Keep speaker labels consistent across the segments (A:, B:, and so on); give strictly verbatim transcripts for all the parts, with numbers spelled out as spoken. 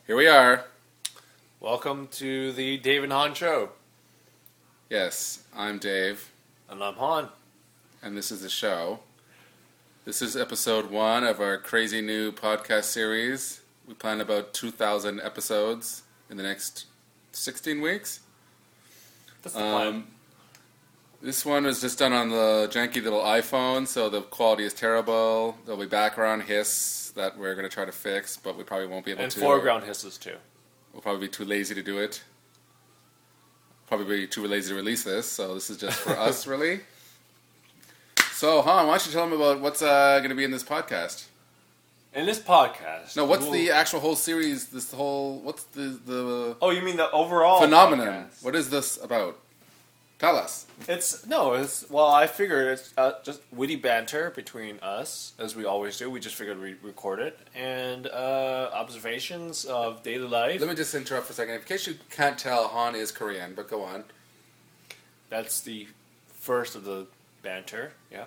A: Here we are.
B: Welcome to the Dave and Han Show.
A: Yes, I'm Dave.
B: And I'm Han.
A: And this is the show. This is episode one of our crazy new podcast series. We plan about two thousand episodes in the next sixteen weeks.
B: That's the plan.
A: Um, this one was just done on the janky little iPhone, so the quality is terrible. There'll be background hiss that we're going to try to fix, but we probably won't be able
B: and
A: to.
B: And foreground hisses, too.
A: We'll probably be too lazy to do it. Probably be too lazy to release this, so this is just for us, really. So, Han, why don't you tell them about what's uh, going to be in this podcast?
B: In this podcast...
A: No, what's
B: we'll...
A: the actual whole series, this whole... What's the... the
B: oh, you mean the overall
A: phenomenon?
B: Podcast.
A: What is this about? Tell us.
B: It's... No, it's... Well, I figured it's uh, just witty banter between us, as we always do. We just figured we'd record it. And uh, observations of daily life.
A: Let me just interrupt for a second. In case you can't tell, Han is Korean, but go on.
B: That's the first of the banter, yeah.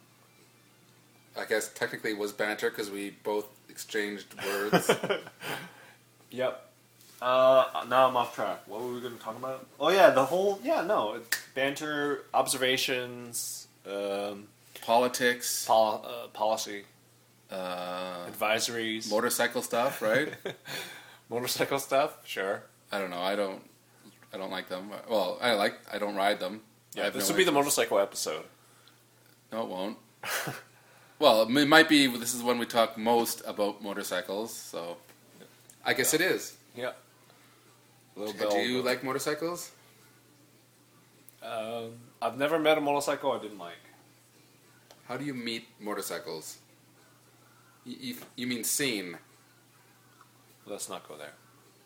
A: I guess technically it was banter because we both exchanged words.
B: Yep. Uh, now I'm off track. What were we going to talk about? Oh yeah, the whole yeah no it's banter, observations, um,
A: politics,
B: pol- uh, policy,
A: uh,
B: advisories,
A: motorcycle stuff, right?
B: Motorcycle stuff. Sure.
A: I don't know. I don't. I don't like them. Well, I like. I don't ride them.
B: Yeah, this no will be the motorcycle episode.
A: No, it won't. Well, it might be. This is when we talk most about motorcycles, so I guess
B: yeah.
A: it is.
B: Yeah.
A: A little bit. Do you bit. like motorcycles?
B: Um, I've never met a motorcycle I didn't like.
A: How do you meet motorcycles? You, you, you mean seen?
B: Let's not go there.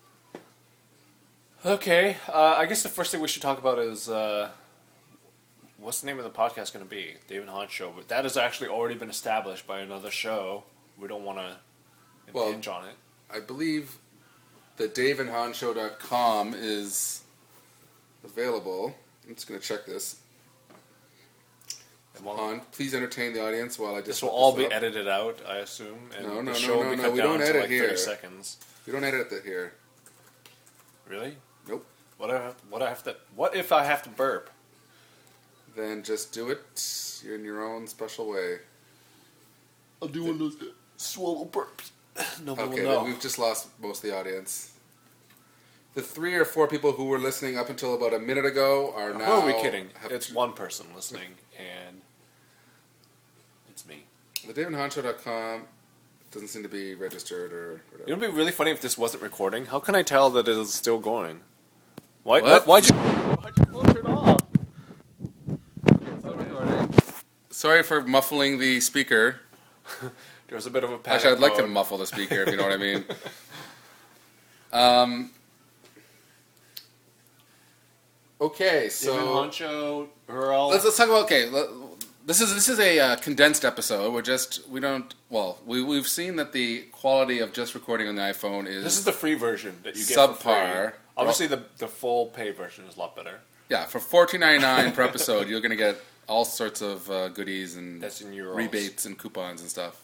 B: Okay, uh, I guess the first thing we should talk about is uh, what's the name of the podcast going to be? Dave and Han Show. But that has actually already been established by another show. We don't want to impinge well, on it.
A: I believe that dave and han show dot com is available. I'm just going to check this. While, Han, please entertain the audience while I just.
B: This will all be up. edited out, I assume. And
A: no, no,
B: the
A: no,
B: show
A: no,
B: will be
A: no.
B: cut
A: We
B: down
A: don't
B: to
A: edit
B: like
A: here.
B: thirty seconds.
A: We don't edit it here.
B: Really?
A: Nope.
B: What I have, what I have to? What if I have to burp?
A: Then just do it in your own special way.
B: I'll do one of those swallow burps. Nobody
A: okay,
B: will know.
A: We've just lost most of the audience. The three or four people who were listening up until about a minute ago are now...
B: Who are we kidding? It's one person listening, and it's me.
A: The dave and han show dot com doesn't seem to be registered or whatever.
B: It would be really funny if this wasn't recording. How can I tell that it is still going? Why,
A: what?
B: Why'd you, why'd you close it off?
A: Sorry for muffling the speaker.
B: There was a bit of a panic
A: Actually, I'd like
B: mode.
A: to muffle the speaker, if you know what I mean. Um... Okay, so
B: Dave and Han Show, Earl.
A: Let's let's talk about okay. Let, this is this is a uh, condensed episode. We're just we don't well we we've seen that the quality of just recording on the iPhone is
B: this is the free version that you get
A: subpar.
B: for free. Obviously, the the full pay version is a lot better.
A: Yeah, for fourteen ninety nine per episode, you're going to get all sorts of uh, goodies and
B: That's in euros.
A: rebates and coupons and stuff.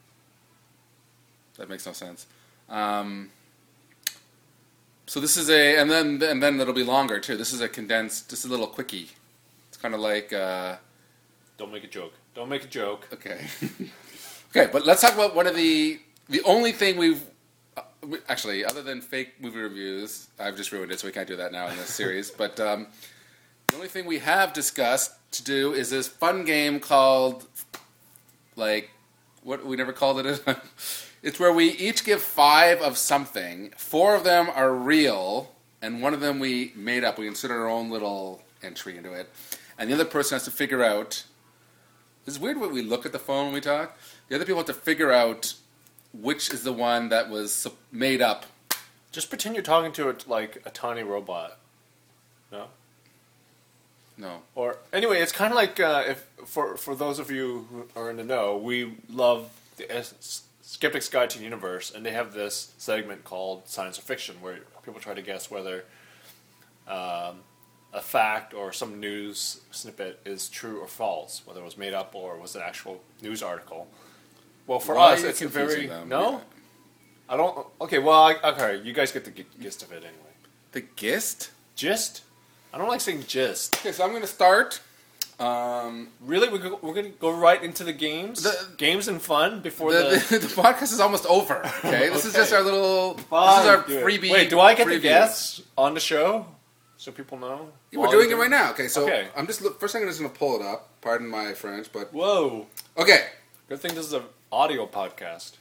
A: That makes no sense. Um, So this is a, and then and then it'll be longer too. This is a condensed, just a little quickie. It's kind of like. Uh,
B: Don't make a joke. Don't make a joke.
A: Okay. Okay, but let's talk about one of the the only thing we've uh, we, actually other than fake movie reviews. I've just ruined it, so we can't do that now in this series. But um, the only thing we have discussed to do is this fun game called like what we never called it. It's where we each give five of something. Four of them are real, and one of them we made up. We inserted our own little entry into it. And the other person has to figure out... It's weird when we look at the phone when we talk. The other people have to figure out which is the one that was made up.
B: Just pretend you're talking to it like a tiny robot. No?
A: No.
B: Or anyway, it's kind of like uh, if for for those of you who are in the know, we love the S- Skeptic's Guide to the Universe, and they have this segment called Science or Fiction, where people try to guess whether um, a fact or some news snippet is true or false, whether it was made up or was an actual news article. Well, for
A: Why
B: us,
A: are you
B: it's a
A: confusing
B: very
A: them?
B: no.
A: Yeah.
B: I don't. Okay, well, I, okay, you guys get the g- gist of it anyway.
A: The gist?
B: Gist? I don't like saying gist.
A: Okay, so I'm going to start. Um,
B: Really, we're, go, we're going to go right into the games,
A: The-
B: games and fun before
A: the,
B: the.
A: the, the podcast is almost over. Okay, this is
B: Okay.
A: just our little.
B: Fine,
A: this is our
B: do it.
A: freebie.
B: Wait, do I get the
A: preview.
B: guests on the show so people know?
A: Yeah, we're
B: While
A: doing
B: you're
A: it right now. Okay, so
B: Okay.
A: I'm just look, first. I'm just going to pull it up. Pardon my French, but
B: Whoa!
A: okay.
B: Good thing this is an audio podcast.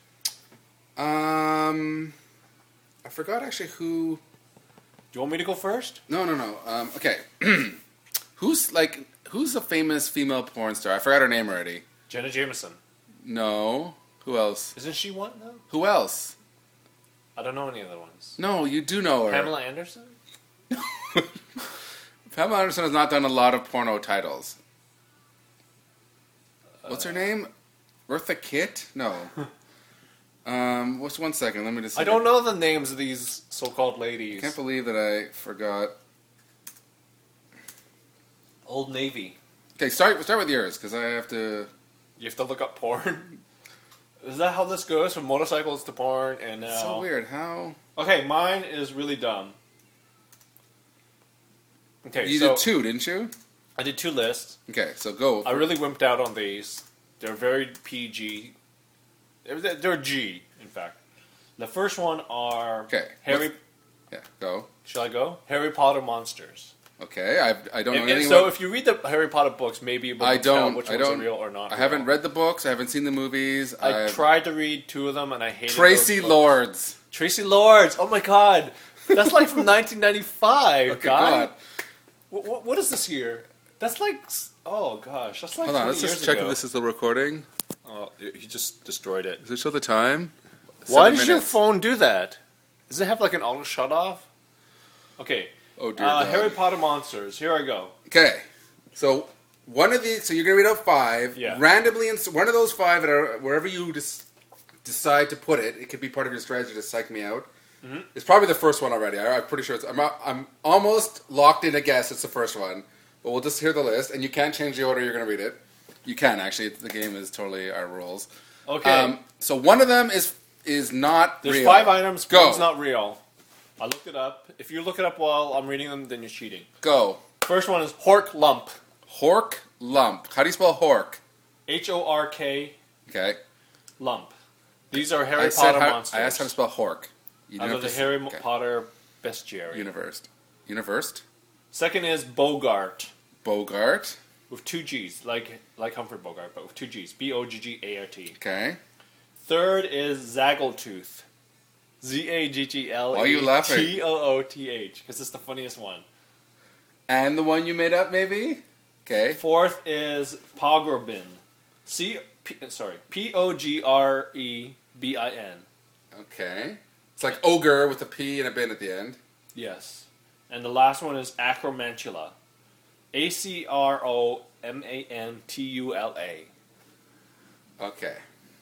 A: Um, I forgot actually who.
B: Do you want me to go first?
A: No, no, no. Um, okay, who's like who's a famous female porn star? I forgot her name already.
B: Jenna Jameson.
A: No. Who else?
B: Isn't she one though?
A: Who else?
B: I don't know any other ones.
A: No, you do know her.
B: Pamela Anderson.
A: Pamela Anderson has not done a lot of porno titles. What's her name? Eartha Kitt? No. um, what's one second? Let me just.
B: I don't know the names of these so-called ladies.
A: I can't believe that I forgot.
B: Old Navy.
A: Okay, start start with yours because I have to.
B: You have to look up porn. Is that how this goes from motorcycles to porn and now?
A: It's so weird. How
B: Okay, mine is really dumb. Okay,
A: you
B: so
A: did two, didn't you?
B: I did two lists.
A: Okay, so go.
B: I really wimped out on these. They're very P G. They're, they're G, in fact. The first one are
A: Okay,
B: Harry.
A: what's- Yeah, go.
B: Shall I go? Harry Potter monsters.
A: Okay, I I don't know
B: And, and
A: anything
B: so,
A: about.
B: if you read the Harry Potter books, maybe you'll be
A: I
B: able to tell
A: don't.
B: which
A: I
B: ones
A: don't.
B: are real or not.
A: I
B: real.
A: haven't read the books. I haven't seen the movies.
B: I
A: I've-
B: tried to read two of them, and I hated
A: Tracy
B: those books.
A: Lords.
B: Tracy Lords. Oh my god, that's like from nineteen ninety-five.
A: Okay,
B: guy.
A: God.
B: What, what, what is this year? That's like. Oh gosh, that's like.
A: Hold on,
B: twenty
A: let's just
B: years
A: check
B: ago.
A: if this is still recording.
B: Oh, he just destroyed it.
A: Does it show the time?
B: Why
A: Seven
B: does your
A: minutes.
B: phone do that? Does it have like an auto shut off? Okay.
A: Oh dear
B: Uh,
A: God.
B: Harry Potter monsters. Here I go.
A: Okay, so one of these. So you're gonna read out five
B: Yeah.
A: randomly, and one of those five that are wherever you just decide to put it. It could be part of your strategy to psych me out.
B: Mm-hmm.
A: It's probably the first one already. I, I'm pretty sure it's. I'm, I'm almost locked in a guess. It's the first one, but we'll just hear the list, and you can't change the order you're gonna read it. You can actually. The game is totally our rules.
B: Okay.
A: Um, so one of them is is not
B: There's
A: real.
B: five items.
A: Go.
B: One's not real. I looked it up. If you look it up while I'm reading them, then you're cheating.
A: Go.
B: First one is Hork Lump.
A: Hork lump. How do you spell hork?
B: H O R K
A: Okay.
B: Lump. These are Harry
A: I said
B: Potter
A: how,
B: monsters.
A: I asked how to spell hork. You
B: Out
A: don't
B: of the
A: have to-
B: Harry
A: okay.
B: Potter bestiary.
A: Universed. Universed.
B: Second is Bogart
A: Bogart.
B: with two G's, like like Humphrey Bogart, but with two G's. B O G G A R T.
A: Okay.
B: Third is Zaggletooth. Z A G G L
A: Why are you laughing?
B: T O O T H, because it's the funniest one.
A: And the one you made up, maybe? Okay.
B: Fourth is Pogrebin. C, P, sorry, P O G R E B I N.
A: Okay. It's like ogre with a P and a bin at the end.
B: Yes. And the last one is Acromantula. A C R O M A N T U L A.
A: Okay.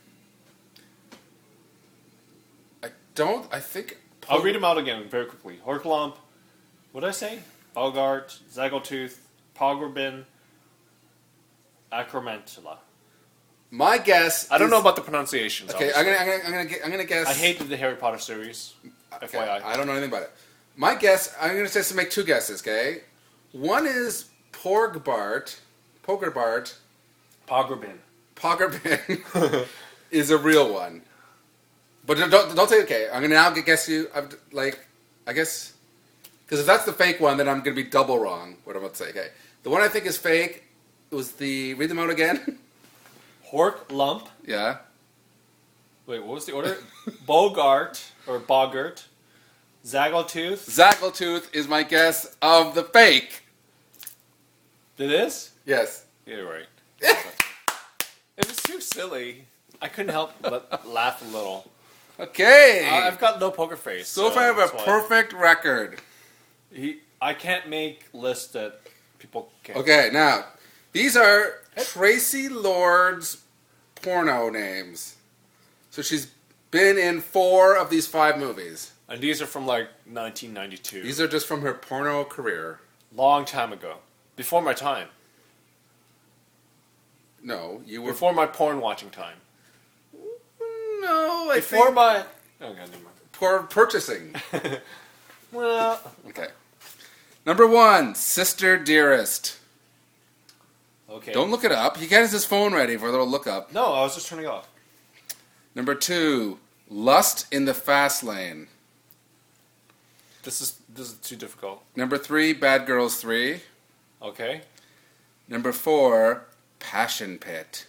A: I don't, I think...
B: I'll read them out again very quickly. Horklump. What did I say? Bogart, Zaggletooth, Pogrebin, Acromantula.
A: My guess
B: I don't
A: is-
B: know about the pronunciations.
A: Okay, I'm gonna, I'm gonna, I'm gonna, gu- I'm gonna guess...
B: I hated the Harry Potter series.
A: Okay,
B: F Y I.
A: I don't know anything about it. My guess, I'm going to just make two guesses, okay? One is Porgbart, Pokerbart,
B: Pogrebin.
A: Poggerbin is a real one. But don't, don't say, okay, I'm going to now guess you, I'm, like, I guess, because if that's the fake one, then I'm going to be double wrong, what I'm about to say, okay. The one I think is fake was the, read them out again?
B: Hork Lump.
A: Yeah.
B: Wait, what was the order? Bogart, or Boggart. Zaggletooth.
A: Zaggletooth is my guess of the fake.
B: It is?
A: Yes.
B: Yeah, you're right. It was too silly. I couldn't help but laugh a little.
A: Okay.
B: I- I've got no poker face.
A: so far I have a
B: that's why.
A: perfect record.
B: He, I can't make lists that people can.
A: Okay, now, these are Tracy Lord's porno names. So she's been in four of these five movies.
B: And these are from like nineteen ninety-two.
A: These are just from her porno career.
B: Long time ago. Before my time.
A: No, you were...
B: Before my porn watching time.
A: No, I
B: Before
A: think...
B: my... Oh, God, never mind.
A: poor purchasing.
B: Well,
A: Okay. Number one, Sister Dearest.
B: okay.
A: Don't look it up. He has his phone ready for a little look up.
B: No, I was just turning off.
A: Number two, Lust in the Fast Lane.
B: This is this is too difficult.
A: Number three, Bad Girls three.
B: Okay.
A: Number four, Passion Pit.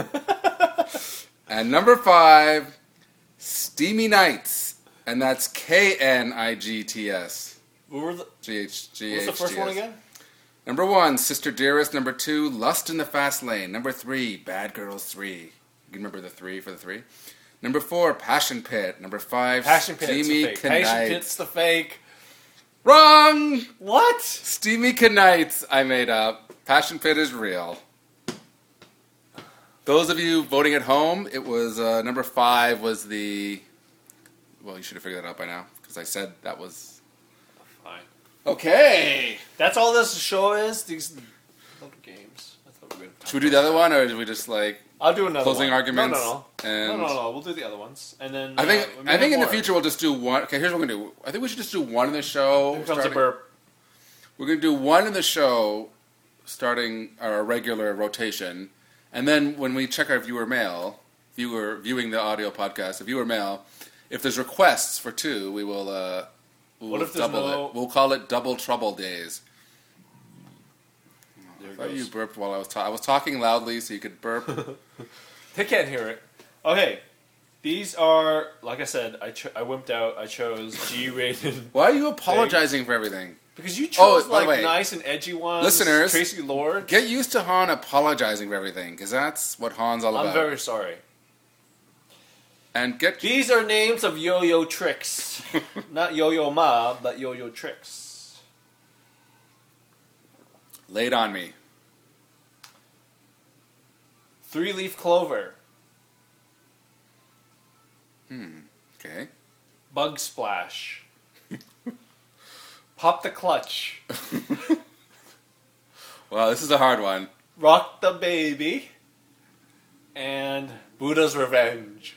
A: And number five, Steamy Nights. And that's K N I G T S.
B: What were the,
A: G H G H T S.
B: what's the first one again?
A: Number one, Sister Dearest. Number two, Lust in the Fast Lane. Number three, Bad Girls three. You can remember the three for the three. Number four, Passion Pit. Number five,
B: Passion Pit's the
A: Steamy
B: fake. Passion
A: Knights.
B: Pit's the fake.
A: Wrong!
B: What?
A: Steamy Knights I made up. Passion Pit is real. Those of you voting at home, it was uh, number five was the. Well, you should have figured that out by now because I said that was.
B: Fine.
A: Okay.
B: That's all this show is. These little games. I thought we were gonna
A: Should we do the other one, or did we just like
B: I'll do another
A: closing
B: one.
A: arguments?
B: No, no, no.
A: And
B: no, no, no. We'll do the other ones, and then
A: I think
B: uh, we
A: I
B: have
A: think in the
B: more.
A: future we'll just do one. Okay, here's what we're gonna do. I think we should just do one in the show.
B: Here comes a
A: starting-
B: burp.
A: We're gonna do one in the show, starting our regular rotation, and then when we check our viewer mail, viewer viewing the audio podcast, the viewer mail, if there's requests for two, we will. Uh, we'll
B: What if there's
A: double
B: no-
A: it? We'll call it Double Trouble Days.
B: There
A: I
B: it
A: thought you
B: goes.
A: burped while I was talking. I was talking loudly so you could burp.
B: They can't hear it. Okay, these are like I said. I cho- I wimped out. I chose G-rated
A: Why are you apologizing for everything?
B: because you
A: Oh,
B: chose
A: by the
B: like
A: way,
B: nice and edgy ones.
A: listeners,
B: Tracy Lord.
A: Get used to Han apologizing for everything, because that's what Han's all
B: I'm
A: about.
B: very sorry.
A: And get
B: These are names of yo-yo tricks, not yo-yo ma, but yo-yo tricks.
A: laid on me.
B: Three-leaf clover,
A: Okay.
B: bug splash, pop the clutch,
A: Well, this is a hard one.
B: rock the baby, and Buddha's revenge.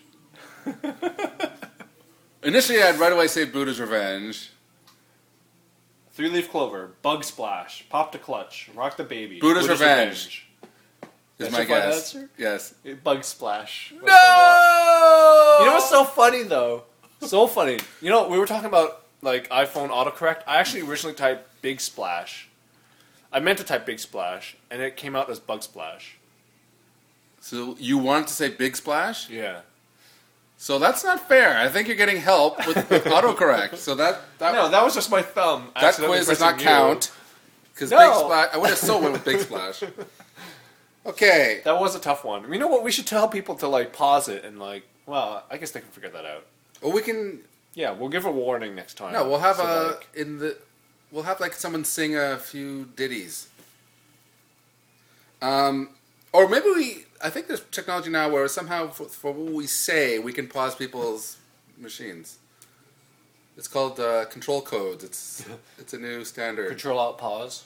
A: Initially, I'd right away say Buddha's Revenge.
B: Three-leaf clover, bug splash, pop the clutch, rock the baby.
A: Buddha's Revenge. Is
B: That's
A: my
B: your final
A: guess.
B: answer?
A: Yes.
B: Bug splash.
A: No!
B: You know what's so funny though? So funny. You know, we were talking about like iPhone autocorrect. I actually originally typed Big Splash. I meant to type Big Splash, and it came out as Bug Splash.
A: So you wanted to say Big Splash?
B: Yeah.
A: So that's not fair. I think you're getting help with, with autocorrect. So that that,
B: No, that was just my thumb.
A: that
B: accidentally
A: quiz does
B: pressing
A: not
B: U.
A: count. Because
B: No.
A: Big Splash, I would have so went with Big Splash. Okay.
B: That was a tough one. You know what? We should tell people to like pause it and like. Well, I guess they can figure that out.
A: Well, we can.
B: Yeah, we'll give a warning next time.
A: No, we'll have
B: So,
A: a
B: like,
A: in the. We'll have like someone sing a few ditties. Um, or maybe we. I think there's technology now where somehow for, for what we say we can pause people's machines. It's called uh, control codes. It's it's a new standard.
B: Control Alt Pause.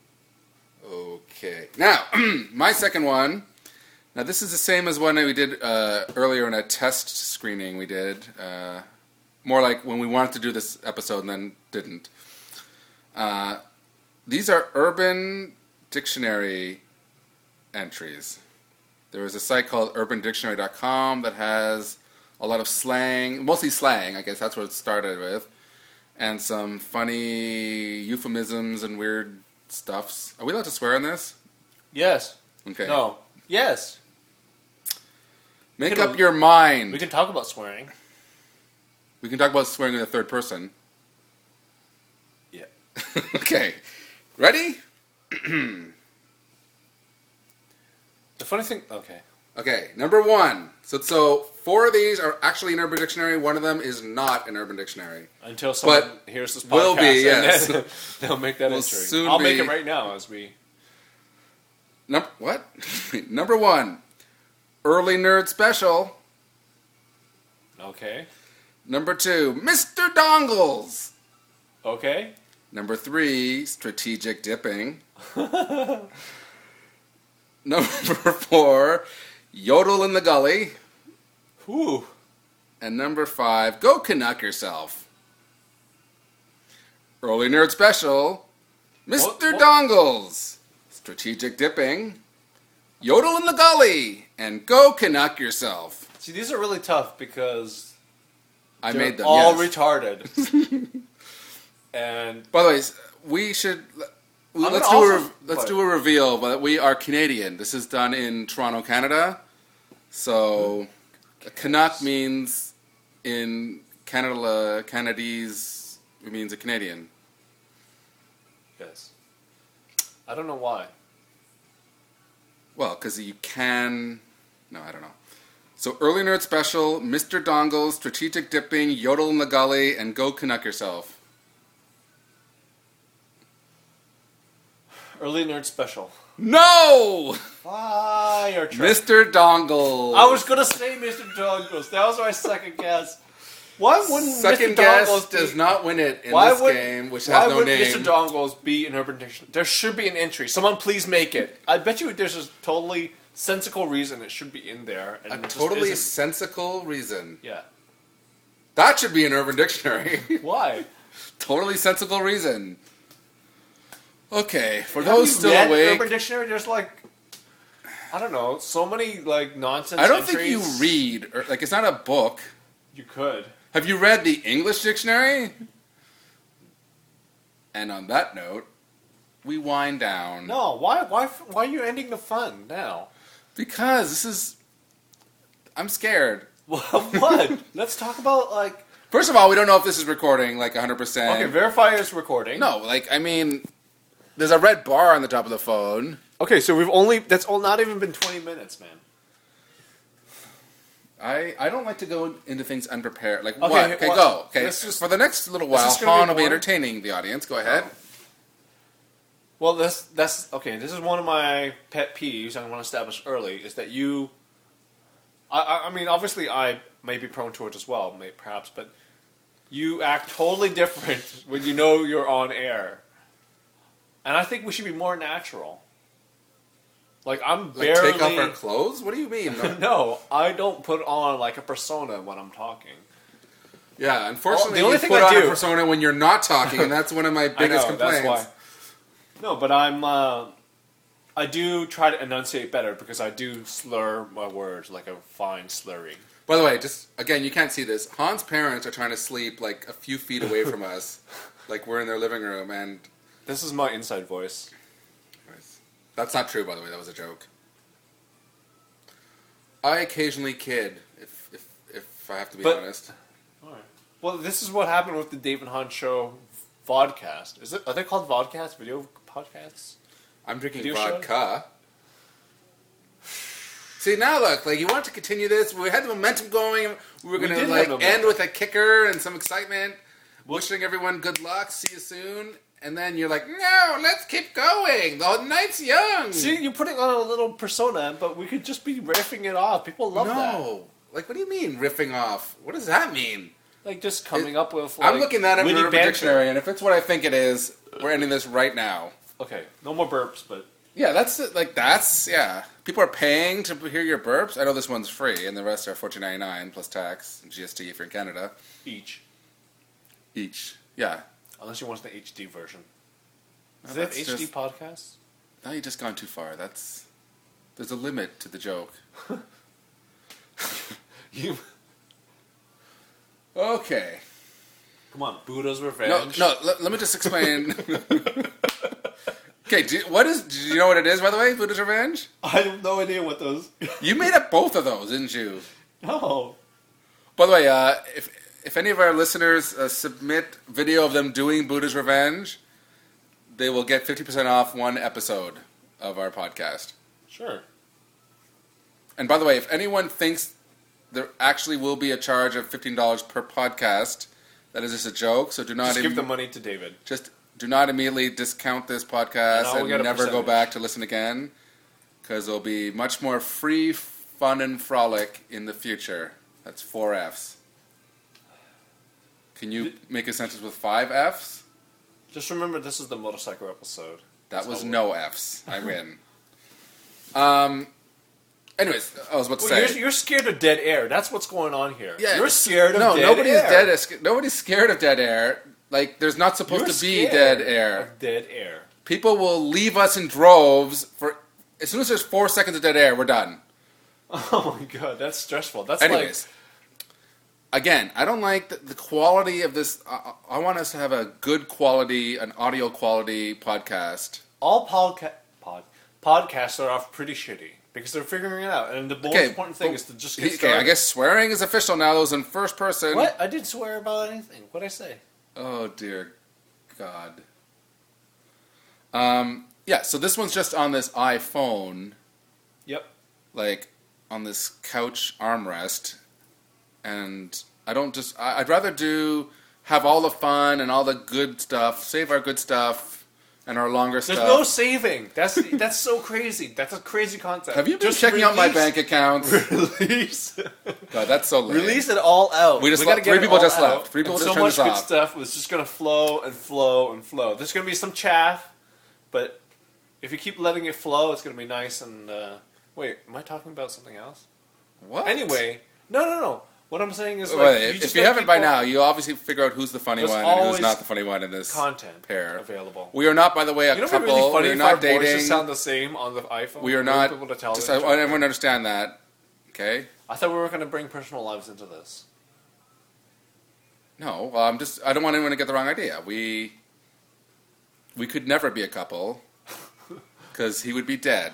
A: Okay. Now, my second one. Now, this is the same as one that we did uh, earlier in a test screening we did. Uh, more like when we wanted to do this episode and then didn't. Uh, these are Urban Dictionary entries. There is a site called urban dictionary dot com that has a lot of slang, mostly slang, I guess that's what it started with, and some funny euphemisms and weird stuffs. Are we allowed to swear on this?
B: Yes.
A: Okay.
B: No. Yes.
A: Make
B: We can-
A: up your mind.
B: We can talk about swearing.
A: We can talk about swearing in the third person.
B: Yeah.
A: Okay. Ready?
B: The funny thing. Okay.
A: Okay, number one. So, so four of these are actually in Urban Dictionary. One of them is not in Urban Dictionary.
B: Until someone
A: But
B: hears this podcast,
A: will be,
B: and
A: yes.
B: then they'll make that
A: Will
B: entry.
A: soon
B: I'll make
A: be.
B: it right now as we.
A: Num- what? Number one. Early Nerd Special.
B: Okay.
A: Number two. Mister Dongles.
B: Okay.
A: Number three. Strategic Dipping. Number four. Yodel in the Gully.
B: Ooh.
A: And number five, go Canuck yourself. Early Nerd Special, Mister
B: What- what-
A: Dongles, Strategic Dipping, Yodel in the Gully, and go Canuck yourself.
B: See, these are really tough because
A: I
B: they're
A: made them,
B: all
A: yes.
B: retarded. And
A: By the way, we should...
B: I'm
A: Let's
B: gonna
A: do a
B: also-
A: re- let's
B: what?
A: do a reveal, but we are Canadian. This is done in Toronto, Canada. So, Canuck means in Canada, Canadese, it means a Canadian.
B: yes, I don't know why.
A: Well, because you can... No, I don't know. So, Early Nerd Special, Mister Dongles, Strategic Dipping, Yodel in the Gully, and go Canuck yourself.
B: Early Nerd Special.
A: No!
B: Fire truck.
A: Mister Dongles.
B: I was gonna say Mister Dongles. That was my second guess. Why wouldn't
A: Second
B: Mister
A: guess
B: Dongles
A: does
B: be,
A: not win it in
B: why
A: this
B: would,
A: game, which
B: why
A: has no
B: would
A: name.
B: Mister Dongles be an Urban Dictionary? There should be an entry. Someone please make it. I bet you there's a totally sensical reason it should be in there. And
A: A
B: it just
A: totally
B: isn't.
A: sensical reason.
B: Yeah.
A: That should be an Urban Dictionary.
B: Why?
A: Totally sensical reason. Okay, for
B: Have
A: those
B: you
A: still
B: read
A: awake,
B: Urban Dictionary, there's like, I don't know, so many like nonsense
A: I don't
B: entries.
A: think you read, or, like it's not a book.
B: You could.
A: Have you read the English dictionary? And on that note, we wind down.
B: No, why, why, why are you ending the fun now?
A: Because this is... I'm scared.
B: What? Let's talk about like.
A: First of all, we don't know if this is recording like one hundred percent.
B: Okay, verify it's recording.
A: No, like, I mean, there's a red bar on the top of the phone.
B: Okay, so we've only that's all not even been twenty minutes, man.
A: I, I don't like to go into things unprepared. Like,
B: Okay,
A: what? Okay,
B: well,
A: go. Okay,
B: let's just-
A: for the next little
B: this
A: while,
B: is gonna be
A: Han will be
B: boring.
A: entertaining the audience. Go ahead.
B: Well, that's that's okay. This is one of my pet peeves I want to establish early is that you. I I, I mean, obviously, I may be prone to it as well, may, perhaps, but you act totally different when you know you're on air, and I think we should be more natural. Like I'm
A: Like,
B: barely.
A: take off our clothes? What do you mean? No.
B: No, I don't put on like a persona when I'm talking.
A: Yeah, unfortunately,
B: the only
A: you
B: thing
A: put
B: I
A: on a
B: do-
A: persona when you're not talking, and that's one of my biggest
B: I know,
A: complaints.
B: that's why. No, but I'm. Uh, I do try to enunciate better because I do slur my words like a fine slurring.
A: By the way, just again, you can't see this. Han's parents are trying to sleep like a few feet away from us, like we're in their living room, and
B: This is my inside voice.
A: that's not true. By the way, that was a joke. I occasionally kid, if if if I have to be
B: But-
A: honest.
B: All right. Well, this is what happened with the David Hahn Show vodcast. Is it? Are they called vodcasts? Video podcasts?
A: I'm drinking
B: Video
A: vodka. See, now look, like you want to continue this. We had the momentum going. We were
B: We
A: going to
B: did have
A: like
B: momentum.
A: end with a kicker and some excitement. Wishing everyone good luck. See you soon. And then you're like, no, let's keep going. The night's young.
B: See, you're putting on a little persona, but we could just be riffing it off. People love that.
A: no. Like, what do you mean riffing off? What does that mean?
B: Like just coming up with. Like,
A: I'm looking that up in
B: witty
A: the Urban
B: banter.
A: Dictionary, and if it's what I think it is, we're ending this right now.
B: Okay, no more burps, but
A: Yeah, that's it. Like that's yeah. People are paying to hear your burps. I know this one's free, and the rest are fourteen ninety nine plus tax and G S T if you're in Canada.
B: each.
A: Each, yeah.
B: Unless you want the H D version. Is
A: No,
B: that
A: that's
B: H D
A: just-
B: podcast?
A: Now you've just gone too far. That's there's a limit to the joke.
B: You
A: Okay.
B: come on, Buddha's
A: No,
B: Revenge.
A: no. Let, let me just explain. Okay, do you, what is? Do you know what it is? By the way, Buddha's Revenge.
B: I have no idea what those.
A: You made up both of those, didn't you?
B: No.
A: By the way, uh, if if any of our listeners uh, submit video of them doing Buddha's Revenge, they will get fifty percent off one episode of our podcast.
B: Sure.
A: And by the way, if anyone thinks there actually will be a charge of fifteen dollars per podcast, that is just a joke. So do not
B: Just give
A: im-
B: the money to David.
A: just do not immediately discount this podcast
B: And I will
A: and
B: get a
A: never go
B: percentage.
A: back to listen again, because there'll be much more free fun and frolic in the future. That's four Fs. Can you make a sentence with five Fs?
B: Just remember, this is the motorcycle episode.
A: That
B: That's
A: was
B: how it
A: no Fs. I win. Um, anyways, I was about to
B: Well,
A: say.
B: you're, you're scared of dead air. That's what's going on here.
A: Yeah,
B: you're scared of
A: no,
B: dead
A: nobody's
B: air.
A: dead. Nobody's scared of dead air. Like, there's not supposed
B: You're
A: to be
B: scared
A: dead air.
B: of dead air.
A: People will leave us in droves for as soon as there's four seconds of dead air, we're done.
B: Oh my god, that's stressful. That's
A: Anyways, again, I don't like the, the quality of this. I, I want us to have a good quality, an audio quality podcast.
B: like all podca- pod podcasts are off pretty shitty because they're figuring it out. And the most
A: Okay,
B: important thing
A: but-
B: is to just get
A: Okay,
B: started.
A: I guess swearing is official now. Those in first person.
B: What? I didn't swear about anything. What'd I say?
A: Oh dear God. Um. Yeah. So this one's just on this iPhone.
B: Yep.
A: Like on this couch armrest, and I don't just. I, I'd rather do have all the fun and all the good stuff. Save our good stuff and our longer
B: There's
A: stuff.
B: no saving. That's that's so crazy. That's a crazy concept.
A: Have you been
B: Just
A: checking out my
B: release-
A: bank accounts?
B: Release.
A: God, that's so lame.
B: Release it all out.
A: We just
B: gotta
A: left-
B: get
A: three
B: it
A: people
B: all
A: just
B: out.
A: left. Three people
B: And
A: just
B: so
A: turned
B: much
A: us
B: good
A: off.
B: stuff was just gonna flow and flow and flow. There's gonna be some chaff, but if you keep letting it flow, it's gonna be nice and. Uh, wait, am I talking about something else?
A: What?
B: Anyway, no, no, no. What I'm saying is, like,
A: Wait,
B: you
A: if
B: just
A: you
B: gotta
A: haven't
B: keep
A: by
B: all
A: now, you obviously figure out who's the funny
B: There's
A: one and who's
B: always
A: not the funny one in this
B: content
A: pair.
B: available.
A: We are not, by the way, a
B: You know, it'd be
A: couple.
B: really funny
A: we are
B: if
A: not
B: our
A: dating.
B: voices sound the same on the iPhone.
A: We are
B: We're
A: not.
B: able to tell
A: Just,
B: each
A: I
B: other.
A: want everyone to understand that. Okay.
B: I thought we were going to bring personal lives into this.
A: No, well, I'm just. I don't want anyone to get the wrong idea. We. We could never be a couple, because he would be dead.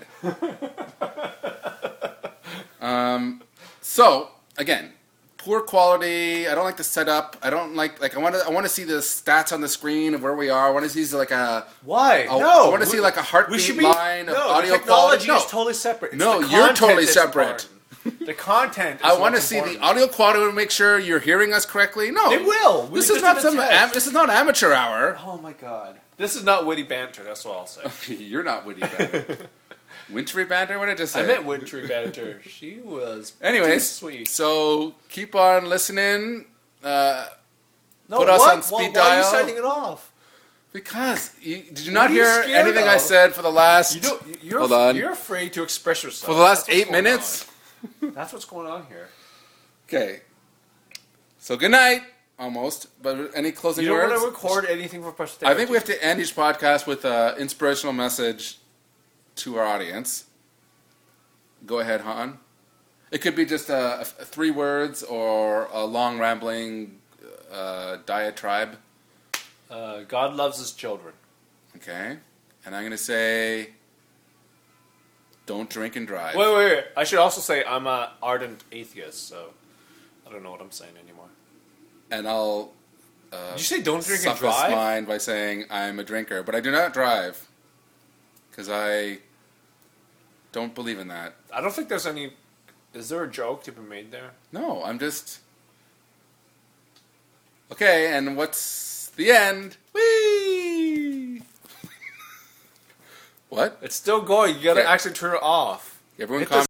A: um. So again, poor quality. I don't like the setup. I don't like like I want to. I want to see the stats on the screen of where we are. I want to see like a.
B: Why?
A: a-
B: no.
A: I want to see like a heartbeat
B: we should be,
A: line of
B: no,
A: audio
B: the technology
A: quality. No,
B: is totally separate. It's
A: No,
B: the
A: you're
B: content
A: totally
B: that's
A: separate.
B: important. The content. Is
A: I want to
B: what's
A: see the
B: important.
A: audio quality to make sure you're hearing us correctly. No,
B: They will. We
A: This
B: just
A: is not
B: did a
A: some.
B: test.
A: Am, this is not amateur hour.
B: Oh my god. This is not witty banter. That's what I'll say.
A: You're not witty banter. Wintry banter. What did I just say?
B: I meant wintry banter. She was.
A: Anyways,
B: too sweet.
A: so keep on listening. Uh,
B: No,
A: put us
B: what?
A: on speed
B: why, Why are you
A: dial.
B: signing it off?
A: because you, did you
B: What
A: not
B: are you
A: hear
B: scared
A: anything I
B: of?
A: said for the last
B: You don't. You're,
A: Hold on.
B: You're afraid to express yourself.
A: for the last
B: That's what's
A: eight
B: going
A: minutes?
B: on. That's what's going on here.
A: Okay. So good night, almost. But any closing
B: You don't
A: words?
B: want to record anything for posterity.
A: I think we have to end each podcast with an inspirational message to our audience. Go ahead, Han. It could be just uh, a, three words or a long rambling uh, diatribe.
B: Uh, God loves his children.
A: Okay. And I'm going to say, don't drink and drive.
B: Wait, wait, wait. I should also say I'm an ardent atheist, so I don't know what I'm saying anymore.
A: And I'll uh,
B: Did you say don't drink and
A: suffice
B: drive?
A: mine by saying I'm a drinker. But I do not drive. Because I don't believe in that.
B: I don't think there's any. Is there a joke to be made there?
A: No, I'm just... Okay, and what's the end? Whee! What?
B: It's still going. You gotta
A: Okay.
B: actually turn it off.
A: Everyone
B: Hit the
A: calm